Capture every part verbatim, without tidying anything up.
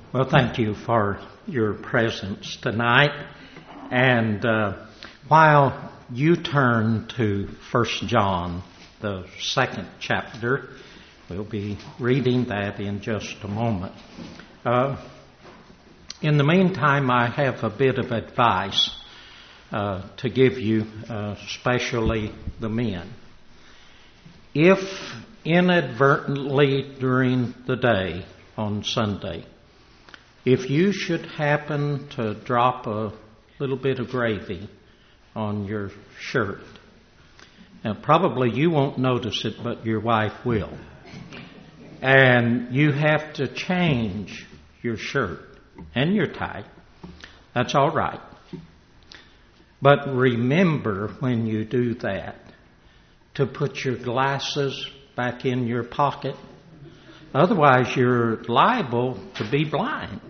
Well, thank you for your presence tonight. And uh, while you turn to First John, the second chapter, we'll be reading that in just a moment. Uh, in the meantime, I have a bit of advice uh, to give you, uh, especially the men. If inadvertently during the day on Sunday, if you should happen to drop a little bit of gravy on your shirt, now probably you won't notice it, but your wife will, and you have to change your shirt and your tie, that's all right. But remember when you do that to put your glasses back in your pocket. Otherwise, you're liable to be blind.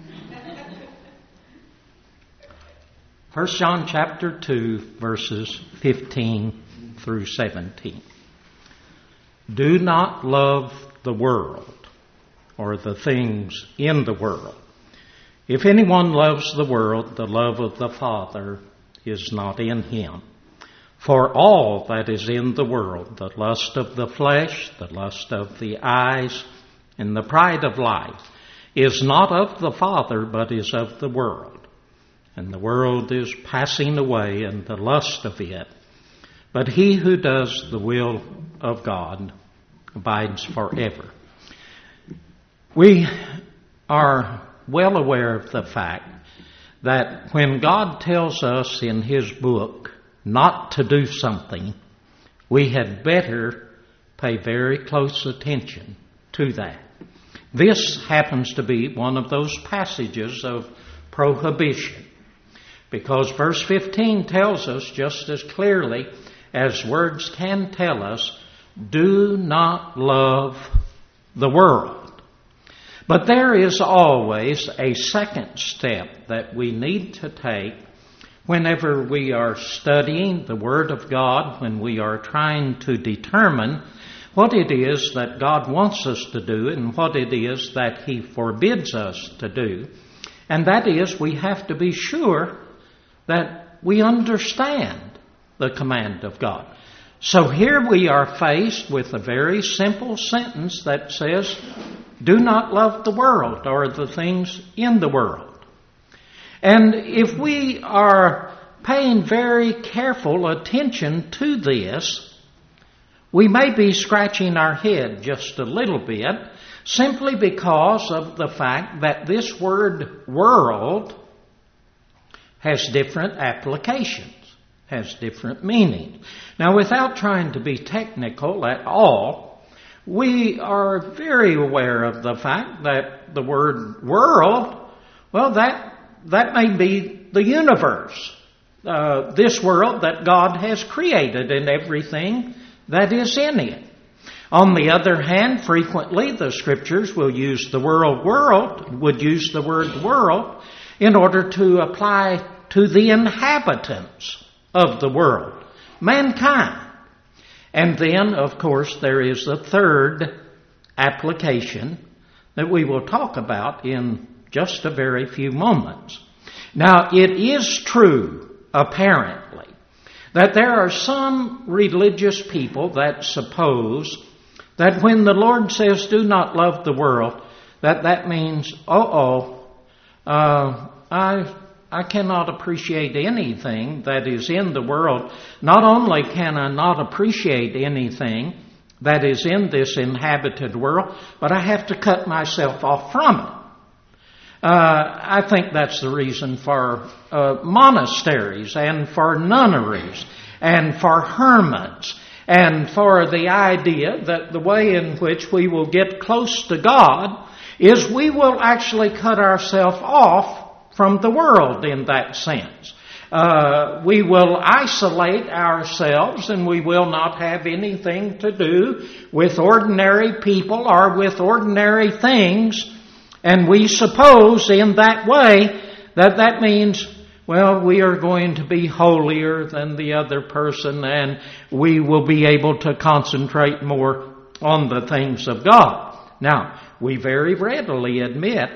First John chapter two, verses fifteen through seventeen. Do not love the world or the things in the world. If anyone loves the world, the love of the Father is not in him. For all that is in the world, the lust of the flesh, the lust of the eyes, and the pride of life, is not of the Father, but is of the world. And the world is passing away, and the lust of it. But he who does the will of God abides forever. We are well aware of the fact that when God tells us in His book not to do something, we had better pay very close attention to that. This happens to be one of those passages of prohibition, because verse fifteen tells us just as clearly as words can tell us, do not love the world. But there is always a second step that we need to take whenever we are studying the Word of God, when we are trying to determine what it is that God wants us to do and what it is that He forbids us to do. And that is, we have to be sure that we understand the command of God. So here we are faced with a very simple sentence that says, do not love the world or the things in the world. And if we are paying very careful attention to this, we may be scratching our head just a little bit simply because of the fact that this word world has different applications, has different meaning. Now, without trying to be technical at all, we are very aware of the fact that the word world, well, that that may be the universe, uh, this world that God has created and everything that is in it. On the other hand, frequently the Scriptures will use the word world, would use the word world in order to apply to the inhabitants of the world, mankind. And then, of course, there is a third application that we will talk about in just a very few moments. Now, it is true, apparently, that there are some religious people that suppose that when the Lord says, do not love the world, that that means, uh-oh, uh, I... I cannot appreciate anything that is in the world. Not only can I not appreciate anything that is in this inhabited world, but I have to cut myself off from it. Uh, I think that's the reason for uh, monasteries and for nunneries and for hermits and for the idea that the way in which we will get close to God is we will actually cut ourselves off from the world in that sense. Uh, we will isolate ourselves and we will not have anything to do with ordinary people or with ordinary things. And we suppose in that way that that means, well, we are going to be holier than the other person and we will be able to concentrate more on the things of God. Now, we very readily admit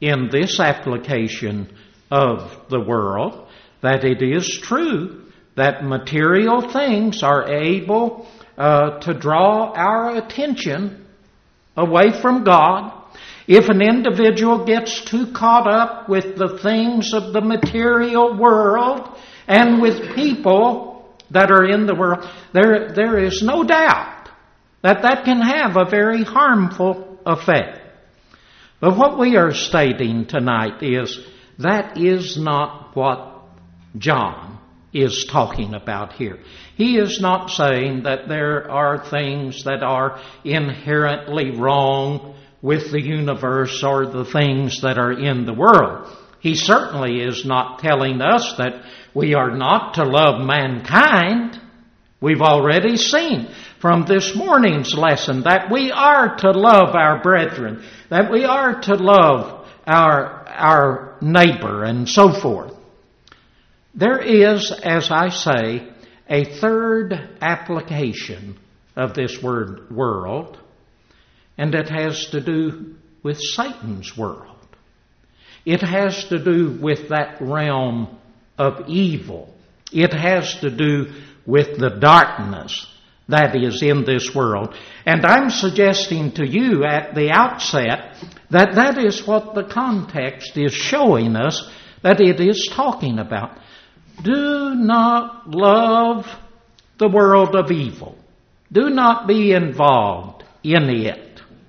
in this application of the world that it is true that material things are able uh, to draw our attention away from God. If an individual gets too caught up with the things of the material world and with people that are in the world, there, there is no doubt that that can have a very harmful effect. But what we are stating tonight is that is not what John is talking about here. He is not saying that there are things that are inherently wrong with the universe or the things that are in the world. He certainly is not telling us that we are not to love mankind. We've already seen from this morning's lesson that we are to love our brethren, that we are to love our, our neighbor, and so forth. There is, as I say, a third application of this word world, and it has to do with Satan's world. It has to do with that realm of evil. It has to do with the darkness that is in this world. And I'm suggesting to you at the outset that that is what the context is showing us that it is talking about. Do not love the world of evil. Do not be involved in it.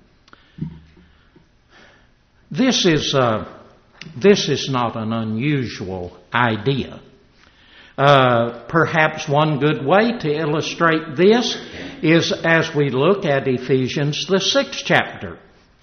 This is uh, this is not an unusual idea. Uh, perhaps one good way to illustrate this is as we look at Ephesians, the sixth chapter.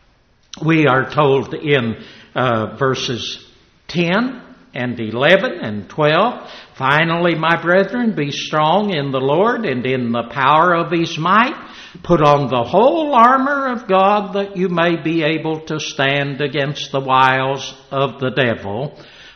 We are told in uh, verses ten and eleven and twelve, "Finally, my brethren, be strong in the Lord and in the power of His might. Put on the whole armor of God that you may be able to stand against the wiles of the devil.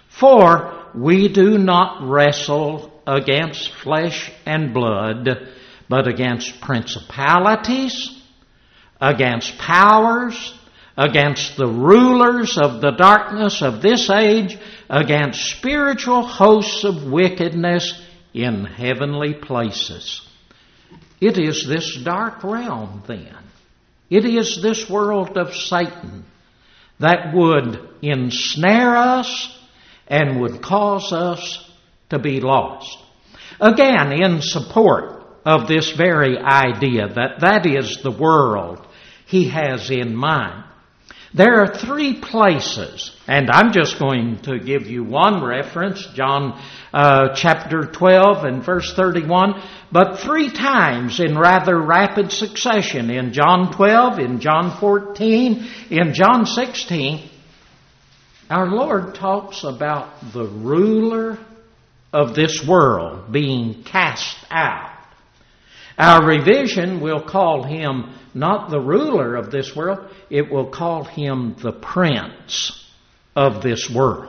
For we do not wrestle against flesh and blood, but against principalities, against powers, against the rulers of the darkness of this age, against spiritual hosts of wickedness in heavenly places." It is this dark realm then. It is this world of Satan that would ensnare us and would cause us to be lost. Again, in support of this very idea that that is the world he has in mind, there are three places, and I'm just going to give you one reference, John uh, chapter twelve and verse thirty-one, but three times in rather rapid succession, in John twelve, in John fourteen, in John sixteen, our Lord talks about the ruler of this world being cast out. Our revision will call him not the ruler of this world, it will call him the prince of this world.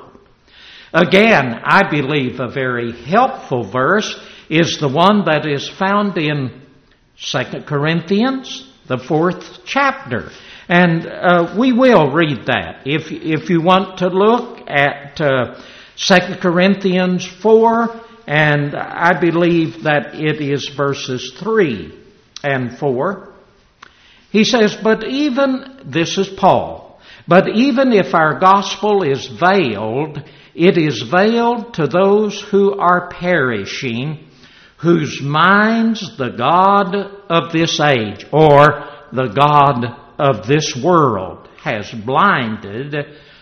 Again, I believe a very helpful verse is the one that is found in Second Corinthians, the fourth chapter. And uh, we will read that. If, if you want to look at uh, Second Corinthians four, and I believe that it is verses three and four. He says, "But even," this is Paul, "but even if our gospel is veiled, it is veiled to those who are perishing, whose minds the God of this age," or the God of this world, "has blinded,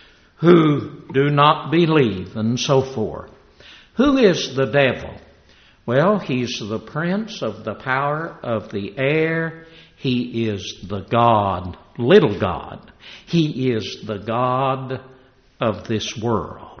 who do not believe," and so forth. Who is the devil? Well, he's the prince of the power of the air. He is the God, little God. He is the God of this world.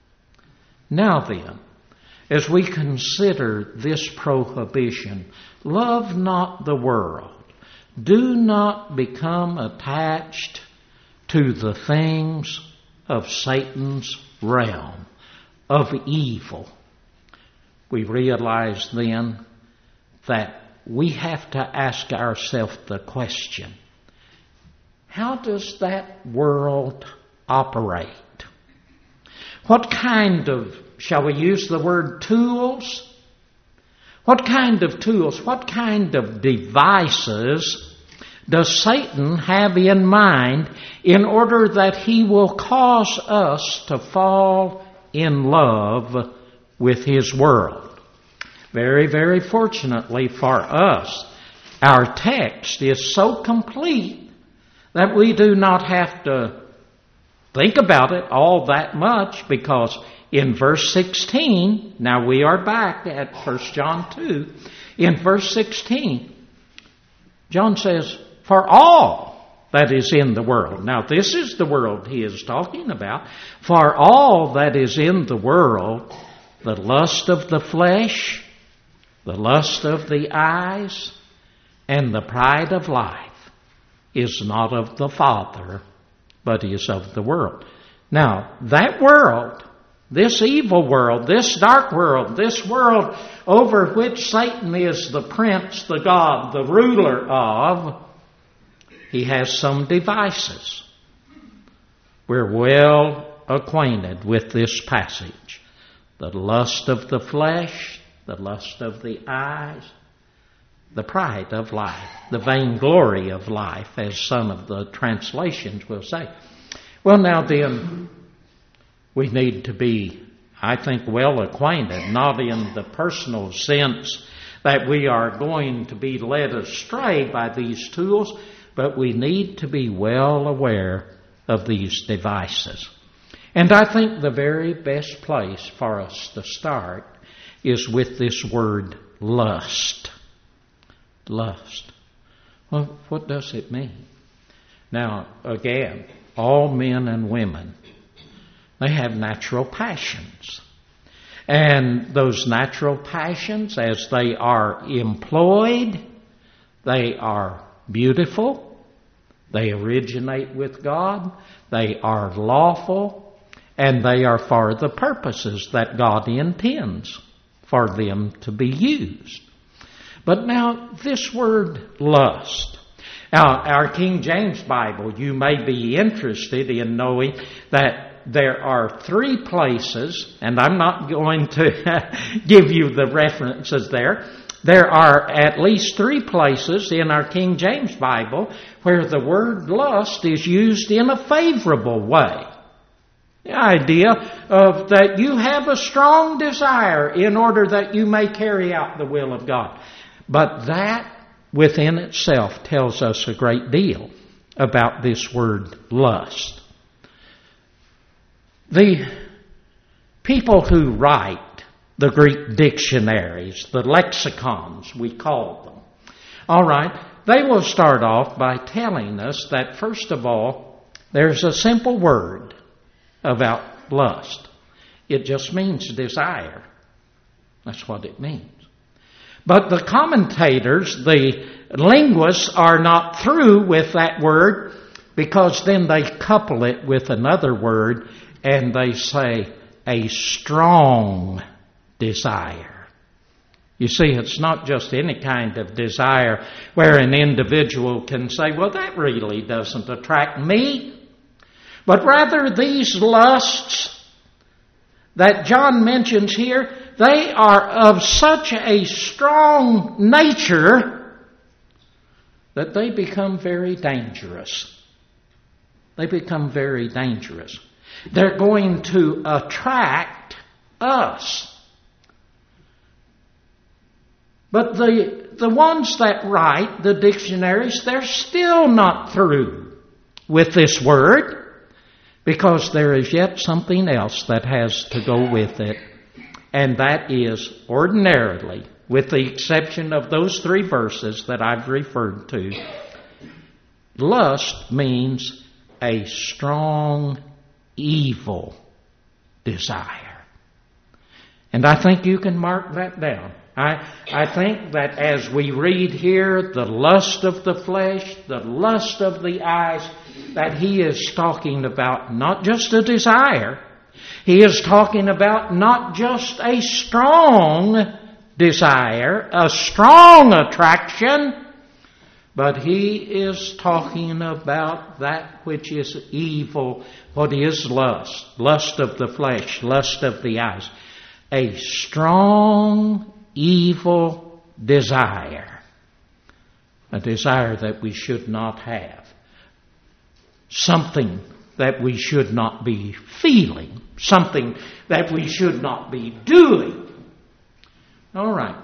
Now then, as we consider this prohibition, love not the world. Do not become attached to the things of Satan's realm, of evil. We realize then that we have to ask ourselves the question, how does that world operate? What kind of, shall we use the word tools? What kind of tools, what kind of devices does Satan have in mind in order that he will cause us to fall in love with his world? Very, very fortunately for us, our text is so complete that we do not have to think about it all that much, because in verse sixteen, now we are back at First John two, in verse sixteen, John says, for all that is in the world. Now this is the world he is talking about. For all that is in the world, the lust of the flesh, the lust of the eyes, and the pride of life is not of the Father, but is of the world. Now, that world, this evil world, this dark world, this world over which Satan is the prince, the god, the ruler of, he has some devices. We're well acquainted with this passage. The lust of the flesh, the lust of the eyes, the pride of life, the vainglory of life, as some of the translations will say. Well, now then, we need to be, I think, well acquainted, not in the personal sense that we are going to be led astray by these tools, but we need to be well aware of these devices. And I think the very best place for us to start is with this word lust. Lust. Well, what does it mean? Now, again, all men and women, they have natural passions. And those natural passions, as they are employed, they are beautiful, they originate with God, they are lawful, and they are for the purposes that God intends for them to be used. But now, this word lust. Now, our King James Bible, you may be interested in knowing that there are three places, and I'm not going to give you the references there. There are at least three places in our King James Bible where the word lust is used in a favorable way. The idea of that you have a strong desire in order that you may carry out the will of God. But that within itself tells us a great deal about this word lust. The people who write the Greek dictionaries, the lexicons we call them, all right, they will start off by telling us that first of all, there's a simple word about lust. It just means desire. That's what it means. But the commentators, the linguists, are not through with that word, because then they couple it with another word and they say a strong desire. You see, it's not just any kind of desire where an individual can say, well, that really doesn't attract me. But rather these lusts that John mentions here, they are of such a strong nature that they become very dangerous. They become very dangerous. They're going to attract us. But the, the ones that write the dictionaries, they're still not through with this word, because there is yet something else that has to go with it. And that is ordinarily, with the exception of those three verses that I've referred to, lust means a strong evil desire. And I think you can mark that down. I, I think that as we read here, the lust of the flesh, the lust of the eyes, that he is talking about not just a desire. He is talking about not just a strong desire, a strong attraction, But he is talking about that which is evil, what is lust, lust of the flesh, lust of the eyes. A strong, evil desire. A desire that we should not have. Something that we should not be feeling. Something that we should not be doing. All right.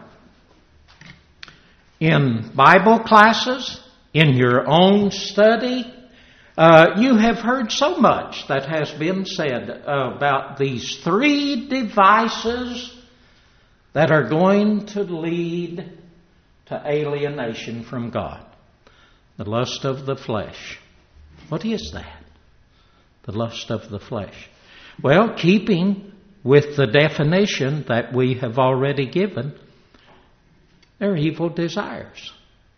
In Bible classes, in your own study, uh, you have heard so much that has been said about these three devices that are going to lead to alienation from God. The lust of the flesh. What is that? The lust of the flesh. Well, keeping with the definition that we have already given, they're evil desires.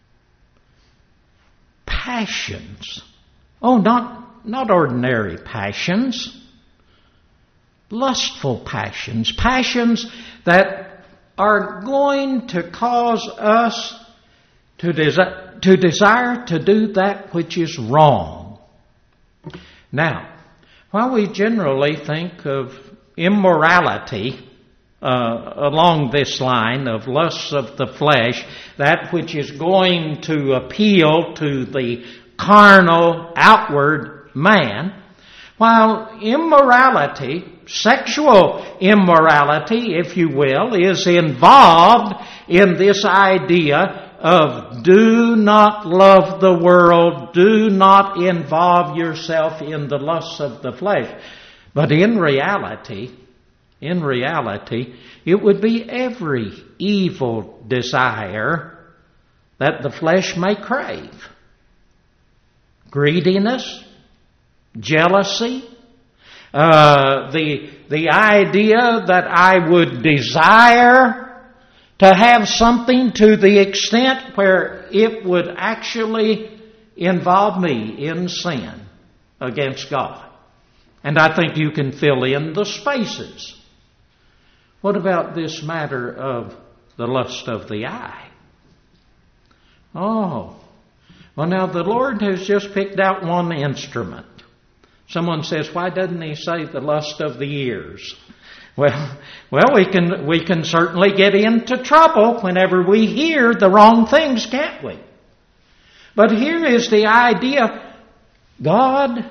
Passions. Oh, not, not ordinary passions. Lustful passions. Passions that are going to cause us to, desi- to desire to do that which is wrong. Now, while we generally think of immorality uh, along this line of lusts of the flesh, that which is going to appeal to the carnal, outward man, while immorality, sexual immorality, if you will, is involved in this idea of do not love the world, do not involve yourself in the lusts of the flesh. But in reality, in reality, it would be every evil desire that the flesh may crave. Greediness, jealousy, uh, the, the idea that I would desire to have something to the extent where it would actually involve me in sin against God. And I think you can fill in the spaces. What about this matter of the lust of the eye? Oh, well now the Lord has just picked out one instrument. Someone says, why doesn't he say the lust of the ears? Well, well, we can we can certainly get into trouble whenever we hear the wrong things, can't we? But here is the idea. God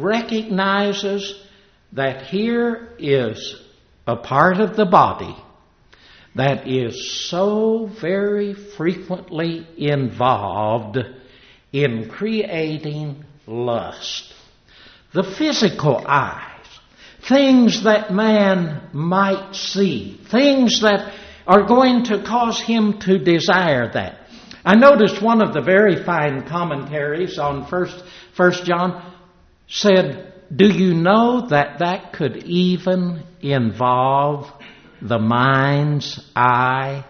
recognizes that here is a part of the body that is so very frequently involved in creating lust. The physical eye. Things that man might see. Things that are going to cause him to desire that. I noticed one of the very fine commentaries on First, First John said, do you know that that could even involve the mind's eye?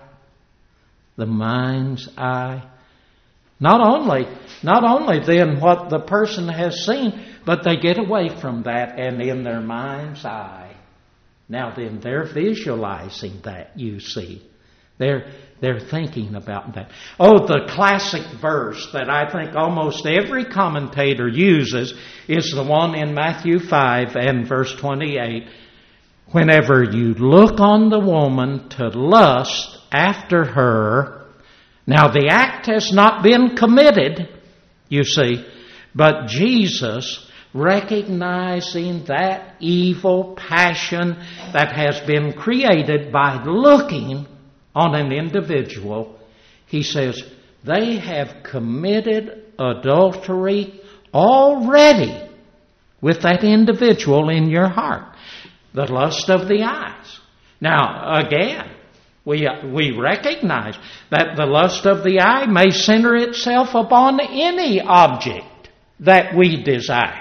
The mind's eye. Not only, not only then what the person has seen, but they get away from that and in their mind's eye. Now then, they're visualizing that, you see. They're, they're thinking about that. Oh, the classic verse that I think almost every commentator uses is the one in Matthew five and verse twenty-eight. Whenever you look on the woman to lust after her, now the act has not been committed, you see, but Jesus, recognizing that evil passion that has been created by looking on an individual, he says, they have committed adultery already with that individual in your heart. The lust of the eyes. Now, again, we, we recognize that the lust of the eye may center itself upon any object that we desire.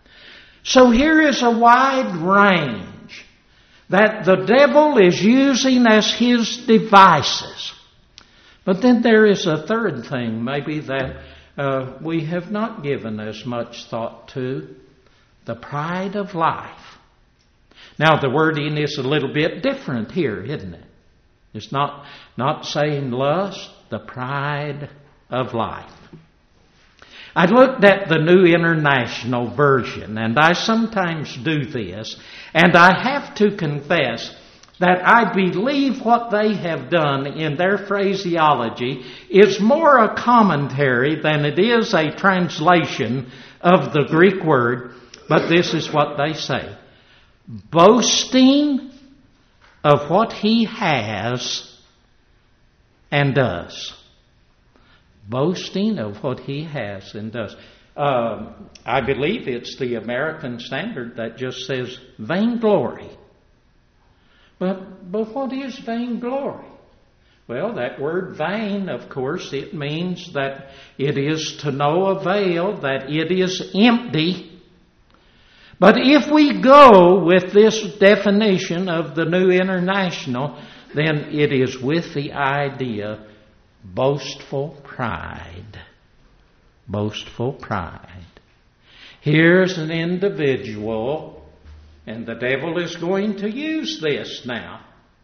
So here is a wide range that the devil is using as his devices. But then there is a third thing maybe that uh, we have not given as much thought to. The pride of life. Now the wording is a little bit different here, isn't it? It's not, not saying lust, the pride of life. I looked at the New International Version, and I sometimes do this, and I have to confess that I believe what they have done in their phraseology is more a commentary than it is a translation of the Greek word, but this is what they say. Boasting of what he has and does. Boasting of what he has and does. Uh, I believe it's the American Standard that just says vainglory. But, but what is vainglory? Well, that word vain, of course, it means that it is to no avail, that it is empty. But if we go with this definition of the New International, then it is with the idea boastful pride. Boastful pride. Here's an individual, and the devil is going to use this now,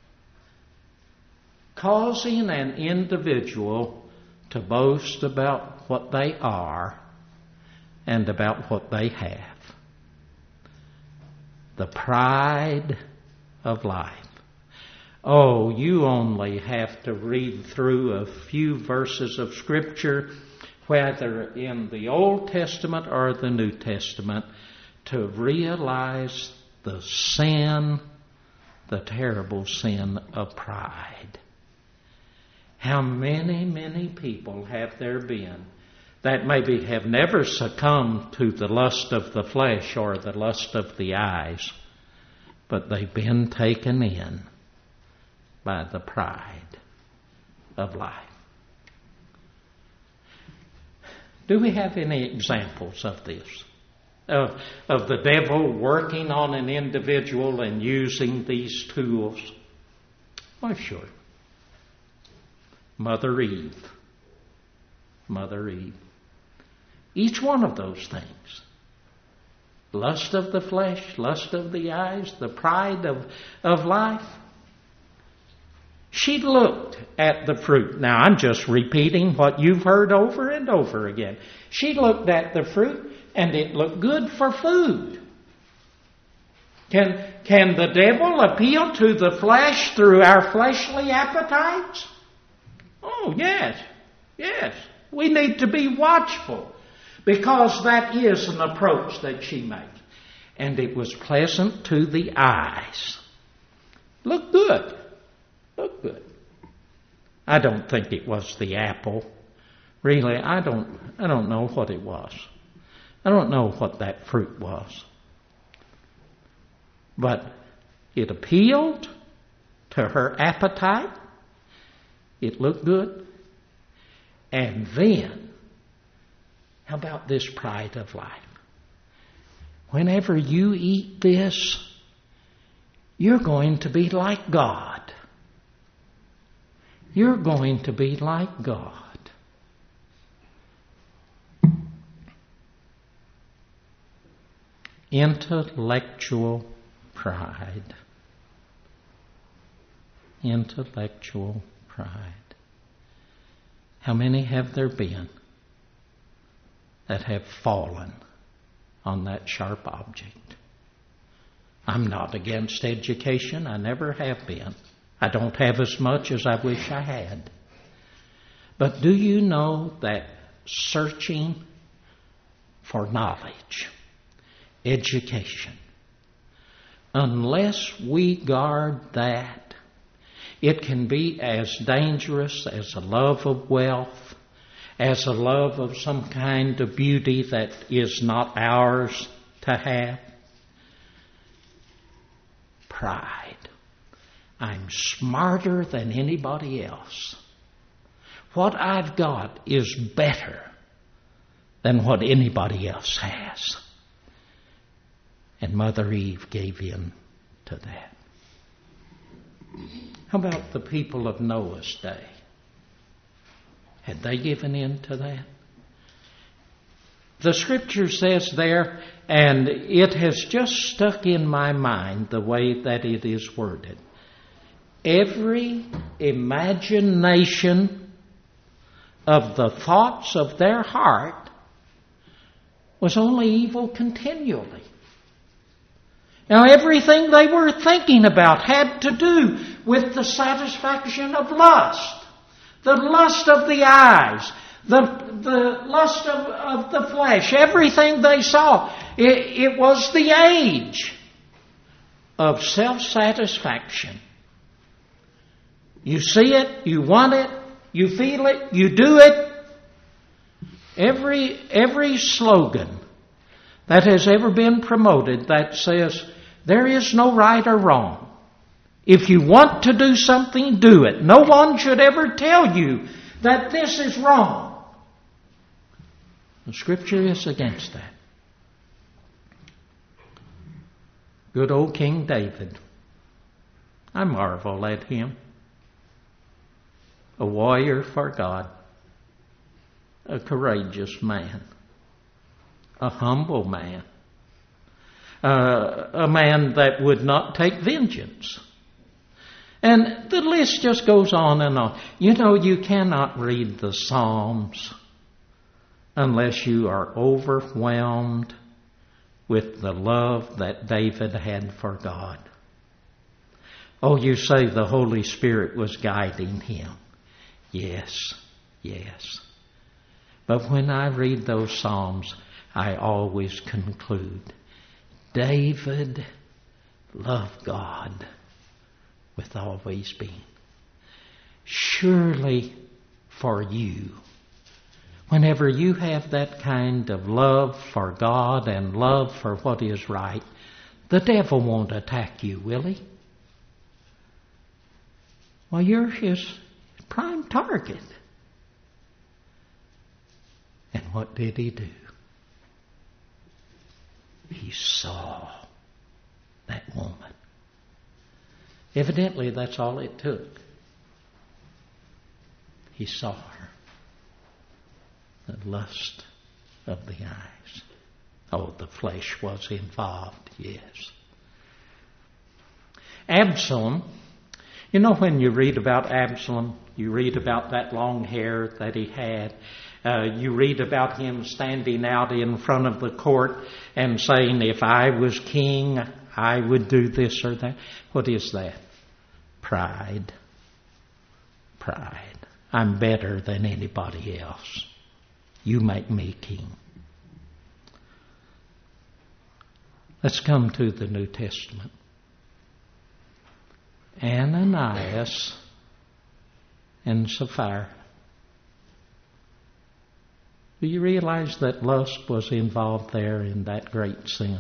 causing an individual to boast about what they are and about what they have. The pride of life. Oh, you only have to read through a few verses of Scripture, whether in the Old Testament or the New Testament, to realize the sin, the terrible sin of pride. How many, many people have there been that maybe have never succumbed to the lust of the flesh or the lust of the eyes, but they've been taken in by the pride of life. Do we have any examples of this? Of, of the devil working on an individual and using these tools? Why, sure. Mother Eve. Mother Eve. Each one of those things. Lust of the flesh, lust of the eyes, the pride of, of life. She looked at the fruit. Now, I'm just repeating what you've heard over and over again. She looked at the fruit, and it looked good for food. Can, can the devil appeal to the flesh through our fleshly appetites? Oh, yes. Yes. We need to be watchful, because that is an approach that she made. And it was pleasant to the eyes. Looked good. Looked good. I don't think it was the apple. Really, I don't I don't know what it was. I don't know what that fruit was. But it appealed to her appetite. It looked good. And then, how about this pride of life? Whenever you eat this, you're going to be like God. You're going to be like God. Intellectual pride. Intellectual pride. How many have there been that have fallen on that sharp object? I'm not against education. I never have been. I don't have as much as I wish I had. But do you know that searching for knowledge, education, unless we guard that, it can be as dangerous as a love of wealth, as a love of some kind of beauty that is not ours to have. Pride. I'm smarter than anybody else. What I've got is better than what anybody else has. And Mother Eve gave in to that. How about the people of Noah's day? Had they given in to that? The Scripture says there, and it has just stuck in my mind the way that it is worded. Every imagination of the thoughts of their heart was only evil continually. Now, everything they were thinking about had to do with the satisfaction of lust, the lust of the eyes, the, the lust of, of the flesh. Everything they saw, it, it was the age of self-satisfaction. You see it, you want it, you feel it, you do it. Every, every slogan that has ever been promoted that says there is no right or wrong. If you want to do something, do it. No one should ever tell you that this is wrong. The Scripture is against that. Good old King David. I marvel at him. A warrior for God. A courageous man. A humble man. Uh, a man that would not take vengeance. And the list just goes on and on. You know, you cannot read the Psalms unless you are overwhelmed with the love that David had for God. Oh, you say the Holy Spirit was guiding him. Yes, yes. But when I read those Psalms, I always conclude, David loved God with all his being. Surely for you, whenever you have that kind of love for God and love for what is right, the devil won't attack you, will he? Well, you're his prime target. And what did he do? He saw that woman. Evidently, that's all it took. He saw her. The lust of the eyes. Oh, the flesh was involved, yes. Absalom, you know when you read about Absalom, you read about that long hair that he had. Uh, you read about him standing out in front of the court and saying, if I was king, I would do this or that. What is that? Pride. Pride. I'm better than anybody else. You make me king. Let's come to the New Testament. Ananias and Sapphira. Do you realize that lust was involved there in that great sin?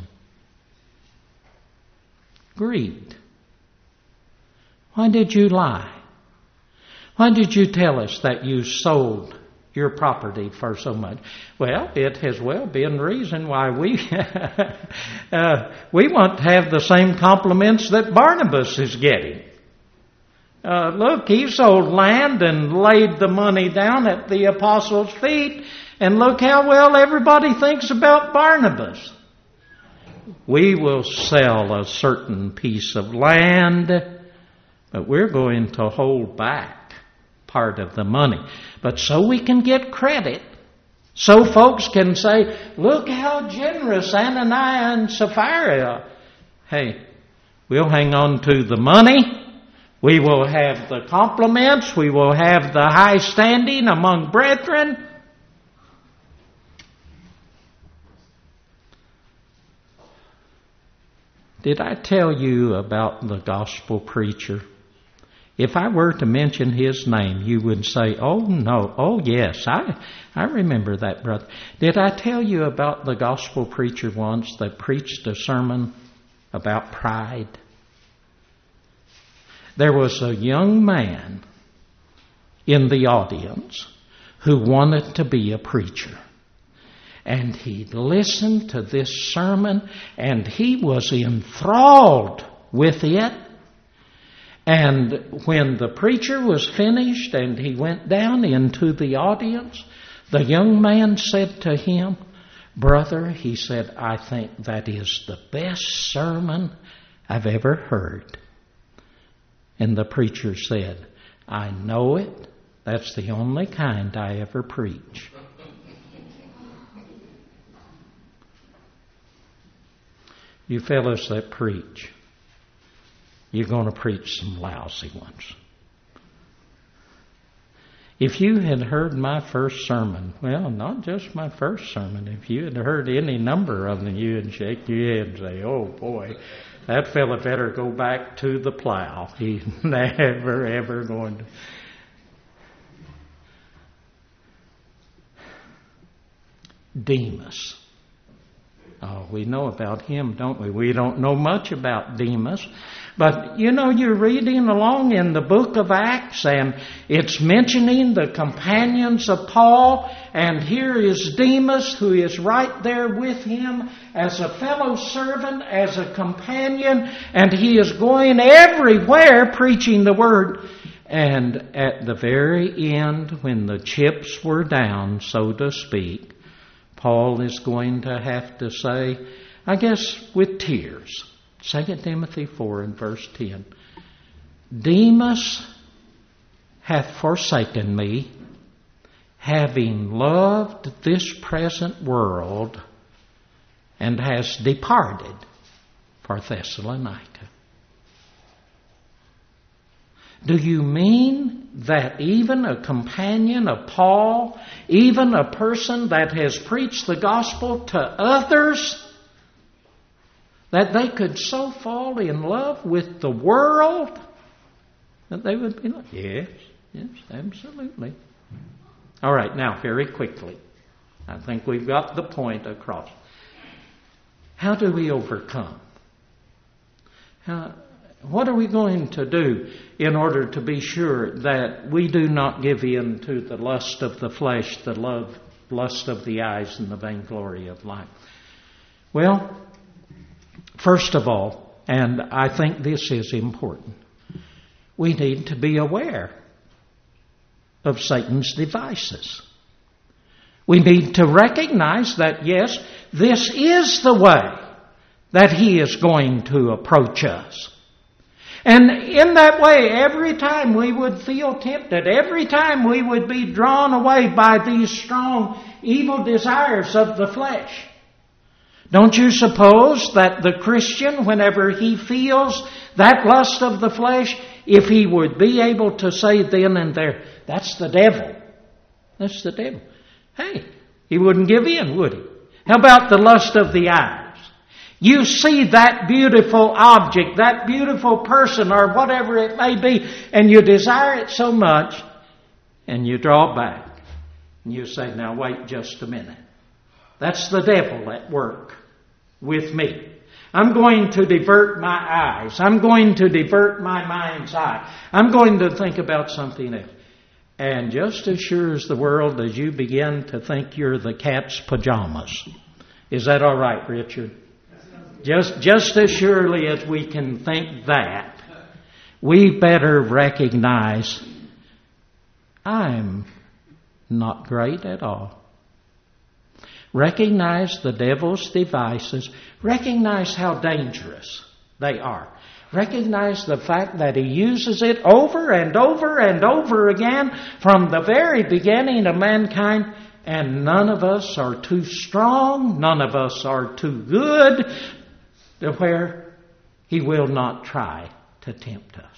Greed. Why did you lie? Why did you tell us that you sold your property for so much? Well, it has well been reason why we uh, we want to have the same compliments that Barnabas is getting. Uh, look, he sold land and laid the money down at the apostles' feet, and look how well everybody thinks about Barnabas. We will sell a certain piece of land, but we're going to hold back part of the money. But so we can get credit, so folks can say, look how generous Ananias and Sapphira are. Hey, we'll hang on to the money. We will have the compliments. We will have the high standing among brethren. Did I tell you about the gospel preacher? If I were to mention his name, you would say, oh no, oh yes, I, I remember that brother. Did I tell you about the gospel preacher once that preached a sermon about pride? There was a young man in the audience who wanted to be a preacher. And he listened to this sermon and he was enthralled with it. And when the preacher was finished and he went down into the audience, the young man said to him, brother, he said, I think that is the best sermon I've ever heard. And the preacher said, I know it. That's the only kind I ever preach. You fellows that preach, you're going to preach some lousy ones. If you had heard my first sermon, well, not just my first sermon, if you had heard any number of them, you'd shake your head and say, oh boy, that fella better go back to the plow. He's never, ever going to. Demas. Oh, we know about him, don't we? We don't know much about Demas. But, you know, you're reading along in the book of Acts, and it's mentioning the companions of Paul, and here is Demas, who is right there with him as a fellow servant, as a companion, and he is going everywhere preaching the word. And at the very end, when the chips were down, so to speak, Paul is going to have to say, I guess with tears, Second Timothy four and verse ten, Demas hath forsaken me, having loved this present world, and has departed for Thessalonica. Do you mean that even a companion of Paul, even a person that has preached the gospel to others, that they could so fall in love with the world that they would be like, yes, yes, absolutely. All right, now very quickly, I think we've got the point across. How do we overcome? How, what are we going to do in order to be sure that we do not give in to the lust of the flesh, the love, lust of the eyes, and the vainglory of life? Well, first of all, and I think this is important, we need to be aware of Satan's devices. We need to recognize that, yes, this is the way that he is going to approach us. And in that way, every time we would feel tempted, every time we would be drawn away by these strong evil desires of the flesh. Don't you suppose that the Christian, whenever he feels that lust of the flesh, if he would be able to say then and there, that's the devil. That's the devil. Hey, he wouldn't give in, would he? How about the lust of the eyes? You see that beautiful object, that beautiful person, or whatever it may be, and you desire it so much, and you draw back. And you say, now wait just a minute. That's the devil at work with me. I'm going to divert my eyes. I'm going to divert my mind's eye. I'm going to think about something else. And just as sure as the world, as you begin to think you're the cat's pajamas. Is that all right, Richard? Just, just as surely as we can think that, we better recognize I'm not great at all. Recognize the devil's devices. Recognize how dangerous they are. Recognize the fact that he uses it over and over and over again from the very beginning of mankind, and none of us are too strong, none of us are too good to where he will not try to tempt us.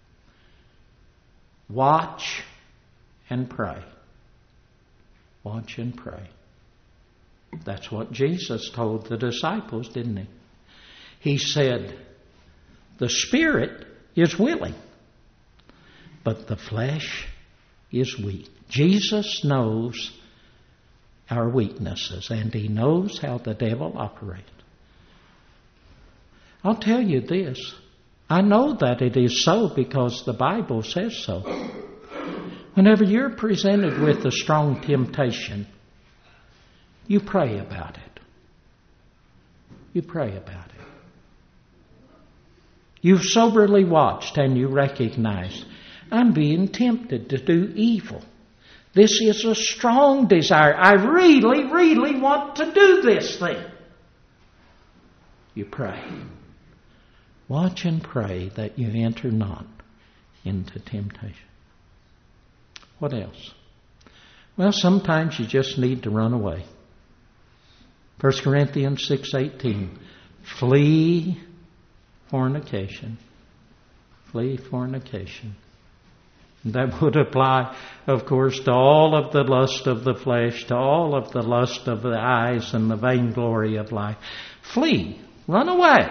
Watch and pray. Watch and pray. That's what Jesus told the disciples, didn't he? He said, the spirit is willing, but the flesh is weak. Jesus knows our weaknesses, and he knows how the devil operates. I'll tell you this. I know that it is so because the Bible says so. Whenever you're presented with a strong temptation, you pray about it. You pray about it. You've soberly watched and you recognize, I'm being tempted to do evil. This is a strong desire. I really, really want to do this thing. You pray. Watch and pray that you enter not into temptation. What else? Well, sometimes you just need to run away. First Corinthians six eighteen. Flee fornication. Flee fornication. That would apply, of course, to all of the lust of the flesh, to all of the lust of the eyes and the vainglory of life. Flee. Run away.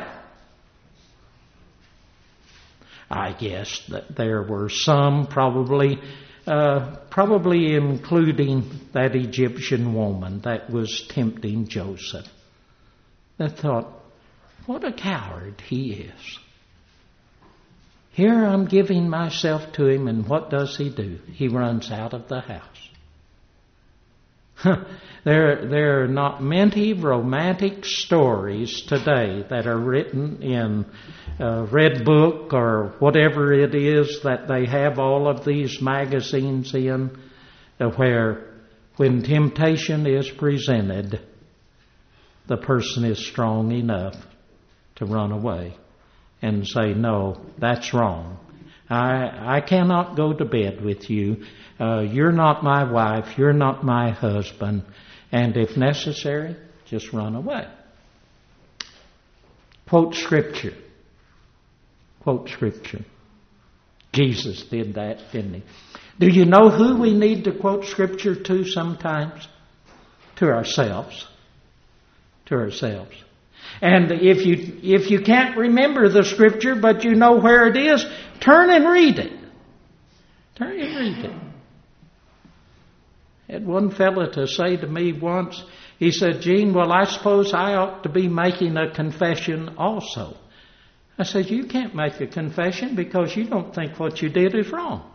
I guess that there were some, probably, uh, probably including that Egyptian woman that was tempting Joseph, that thought, what a coward he is. Here I'm giving myself to him, and what does he do? He runs out of the house. there, there are not many romantic stories today that are written in a Red Book or whatever it is that they have all of these magazines in, where when temptation is presented, the person is strong enough to run away and say, no, that's wrong. I I cannot go to bed with you. Uh, you're not my wife. You're not my husband. And if necessary, just run away. Quote Scripture. Quote Scripture. Jesus did that, didn't he? Do you know who we need to quote Scripture to sometimes? To ourselves. To ourselves. And if you if you can't remember the Scripture, but you know where it is, turn and read it. Turn and read it. I had one fella to say to me once, he said, Gene, well, I suppose I ought to be making a confession also. I said, you can't make a confession because you don't think what you did is wrong.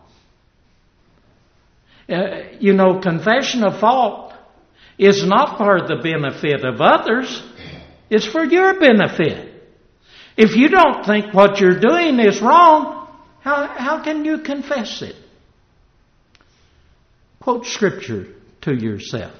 Uh, you know, confession of fault is not for the benefit of others. It's for your benefit. If you don't think what you're doing is wrong, how, how can you confess it? Quote Scripture to yourself.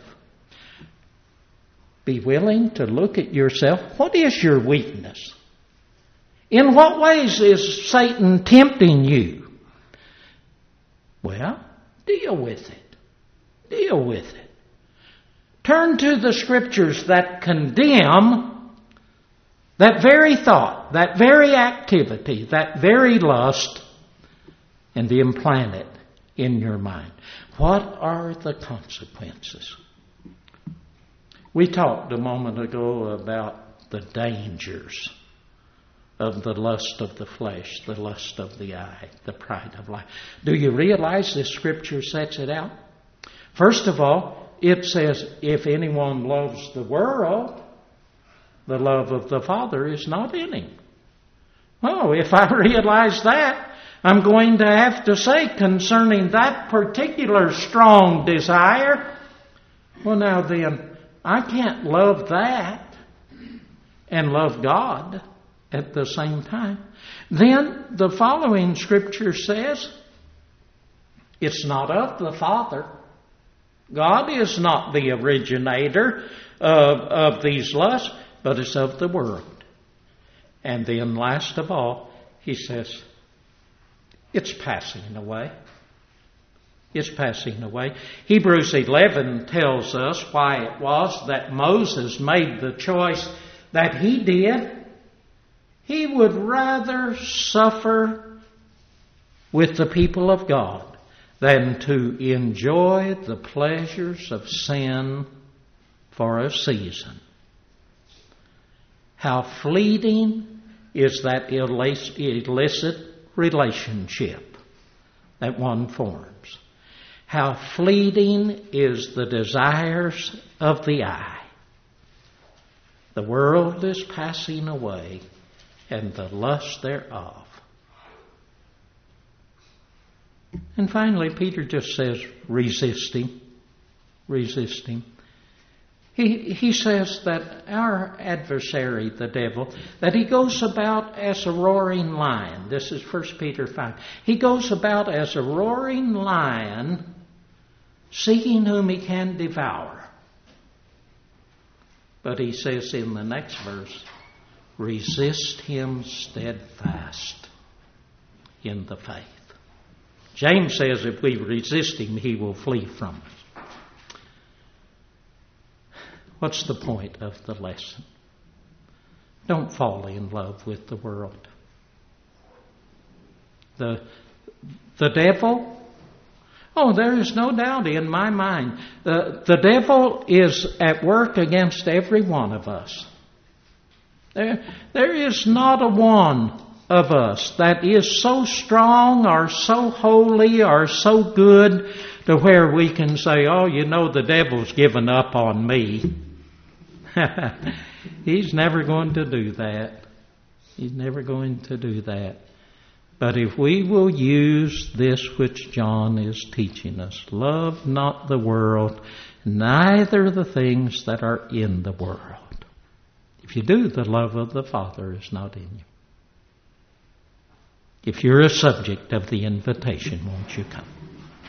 Be willing to look at yourself. What is your weakness? In what ways is Satan tempting you? Well, deal with it. Deal with it. Turn to the Scriptures that condemn that very thought, that very activity, that very lust, and implant it in your mind. What are the consequences? We talked a moment ago about the dangers of the lust of the flesh, the lust of the eye, the pride of life. Do you realize this Scripture sets it out? First of all, it says, if anyone loves the world, the love of the Father is not in him. Oh, if I realize that, I'm going to have to say concerning that particular strong desire, well, now then, I can't love that and love God at the same time. Then the following Scripture says, it's not of the Father. God is not the originator of, of these lusts, but it's of the world. And then last of all, he says, it's passing away. It's passing away. Hebrews eleven tells us why it was that Moses made the choice that he did. He would rather suffer with the people of God than to enjoy the pleasures of sin for a season. How fleeting is that illicit relationship that one forms. How fleeting is the desires of the eye. The world is passing away, and the lust thereof. And finally, Peter just says, resist him. Resist him. He, he says that our adversary, the devil, that he goes about as a roaring lion. This is First Peter five. He goes about as a roaring lion, seeking whom he can devour. But he says in the next verse, resist him steadfast in the faith. James says if we resist him, he will flee from us. What's the point of the lesson? Don't fall in love with the world. The, the devil, oh, there is no doubt in my mind. The, the devil is at work against every one of us. There, there is not a one of us that is so strong or so holy or so good to where we can say, oh, you know, the devil's given up on me. He's never going to do that. He's never going to do that. But if we will use this which John is teaching us, love not the world, neither the things that are in the world. If you do, the love of the Father is not in you. If you're a subject of the invitation, won't you come?